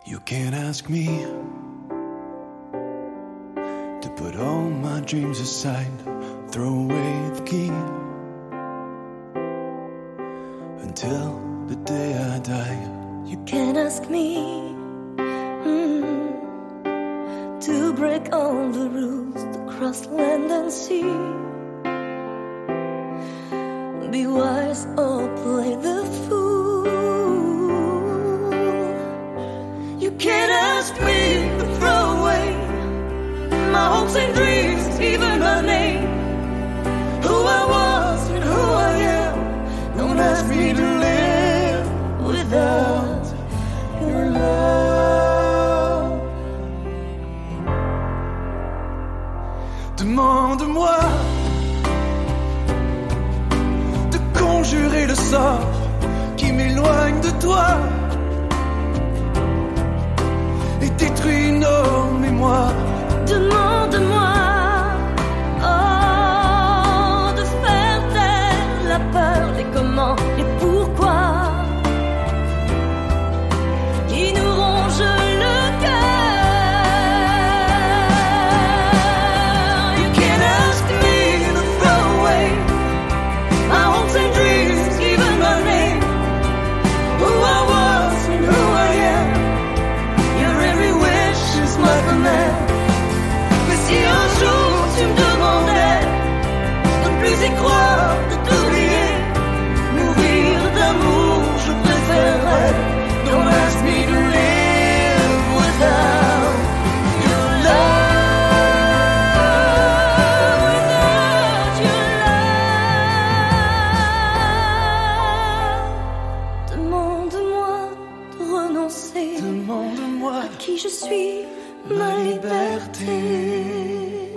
You can't ask me to put all my dreams aside, throw away the key until the day I die. You can't ask me to break all the rules, to cross land and sea, be wise or play the fool. You can't ask me to throw away my hopes and dreams, even my name, who I was and who I am. Don't ask me to live without your love. Demande-moi de conjurer le sort qui m'éloigne de toi et détruit nos mémoires. Demande-moi, oh, de faire taire la peur, les comment, les pourquoi qui nous rongent le cœur. You can't ask me to throw away my hopes and dreams, even my name, who I was and who I am. Your every wish is my command. Mais si un jour tu me demandais de ne plus y croire, de t'oublier, mourir d'amour, je préférerais. Don't ask me to live without your love, without your love. Demande-moi de renoncer Demande-moi à qui je suis, ma liberté.